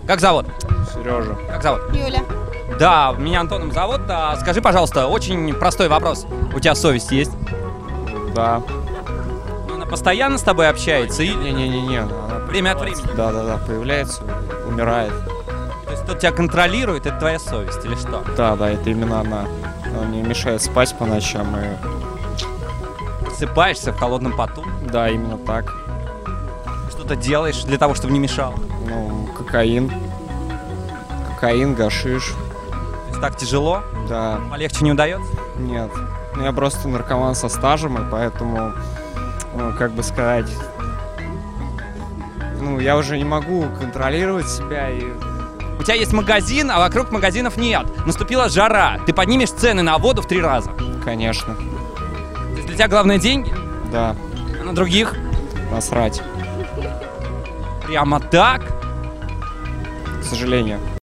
Как зовут? Сережа. Как зовут? Юля. Да, меня Антоном зовут. Скажи, пожалуйста, очень простой вопрос. У тебя совесть есть? Да. Она постоянно с тобой общается и Не-не-не-не. она время от появляется. времени? Да, появляется, умирает. То есть тот тебя контролирует, это твоя совесть или что? Да, это именно она. Она мне мешает спать по ночам и... Просыпаешься в холодном поту, Да, именно так. что-то делаешь для того, чтобы не мешал. Ну, кокаин. Кокаин, гашиш. То есть так тяжело, Да, полегче не удается? нет. Ну, я просто наркоман со стажем, и поэтому, ну, как бы сказать... Ну, я уже не могу контролировать себя и... У тебя есть магазин, а вокруг магазинов нет. Наступила жара, ты поднимешь цены на воду в 3 раза. Конечно. То есть для тебя главное деньги, Да, а на других насрать. прямо так. К сожалению.